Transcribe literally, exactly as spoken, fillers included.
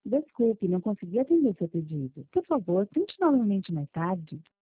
Desculpe, não consegui atender seu pedido. Por favor, tente novamente mais tarde.